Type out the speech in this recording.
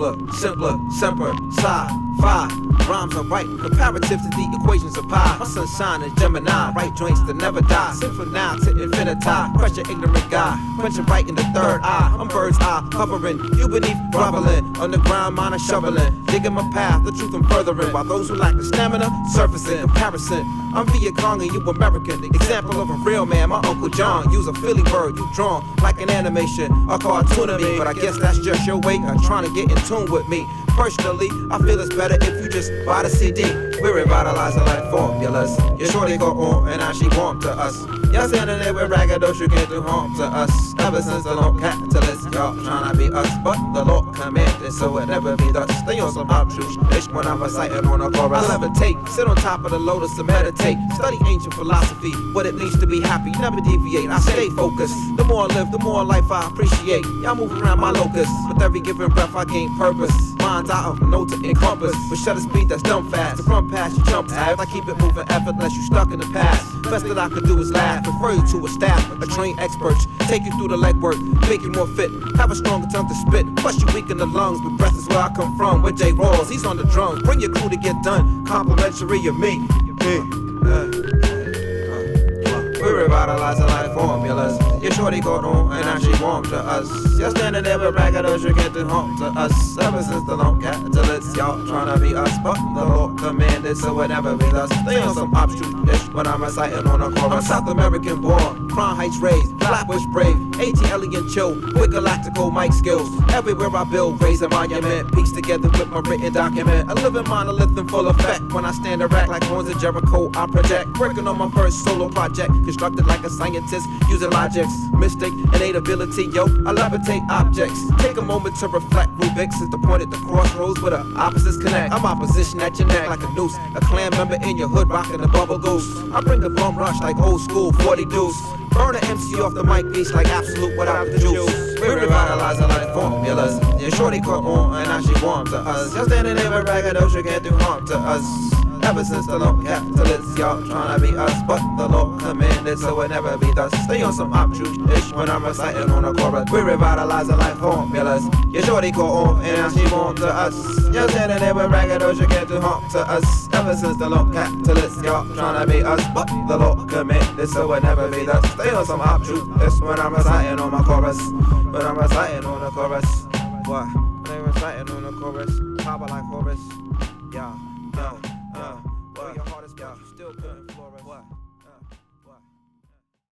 simpler, semper, sci-fi. Rhymes are right, comparative to the equations of pi. My sunshine is Gemini, right joints that never die. Simple now to infinity, crush your ignorant guy. Quenching right in the third eye. I'm bird's eye, hovering, you beneath groveling. Underground, mine is shoveling. Digging my path, the truth I'm furthering. While those who lack the stamina, surfacing. Comparison, I'm Viet Cong and you American. Example of a real man, my Uncle John. Use a Philly bird, you drawn like an animation, a cartoon of me. But I guess that's just your way of trying to get in tune with me. Personally, I feel it's better if you just buy the CD. We're revitalizing like formulas. Your shorty go on and now she warm to us. Y'all standing there with raggados, you can't do harm to us. Ever since the Lord capitalists, y'all tryna be us, but the Lord commanded, so it never be thus. Stay on some obtuse ish when I'm reciting on a chorus. I levitate, sit on top of the lotus and meditate. Study ancient philosophy, what it means to be happy, never deviate. I stay focused. The more I live, the more life I appreciate. Y'all move around my locus, with every given breath I gain purpose. Mind's out of no to encompass, with shutter speed that's dumb fast. To run past you jump fast, I keep it moving effortless, you stuck in the past. Best that I could do is laugh, refer you to a staff, a trained experts. Take you through the legwork, make you more fit. Have a stronger tongue to spit, plus you weaken the lungs. But breath is where I come from, with J. Rawls, he's on the drums. Bring your crew to get done, complimentary of me. We're revitalizing like formulas. Your shorty got on and now she warm to us. You're standing there with raggados, you can't do harm to us. Ever since the long capitalists, y'all tryna be us, but the Lord commanded, so it never be us. Stay on some obstruse ish when I'm reciting on a chorus. I'm South American born, Crown Heights raised, Flatbush brave, AT-Alien chill, with galactical mic skills. Everywhere I build, raise a monument, piece together with my written document. A living monolith in full effect. When I stand erect like horns of Jericho, I project. Working on my first solo project, constructed like a scientist, using logics, mystic, innate ability, yo, I levitate objects. Take a moment to reflect, Rubik's is the point at the crossroads where the opposites connect. I'm opposition at your neck like a noose, a clan member in your hood rocking the bubble goose. I bring the bum rush like old school 40 deuce. Burn an MC off the mic piece like absolute without the juice. We're revitalizing like formulas. Your shorty caught on and now she warm to us. You're standing there with raggados, you can't do harm to us. Ever since the Lord capitalists, y'all tryna be us, but the Lord commanded, so it never be thus. Stay on some obtuse ish when I'm reciting on a chorus. We're revitalizing like formulas. Your shorty caught on and now she warm to us. You're standing there with raggados, you can't do harm to us. Ever since the Lord capitalists, y'all tryna be us, but the Lord commanded, so it never be thus. Stay on some obtuse ish when I'm reciting on my chorus. When I'm reciting on the chorus. What? When I'm reciting on the chorus. Papa like chorus. Yeah. Where your heart is, but you still couldn't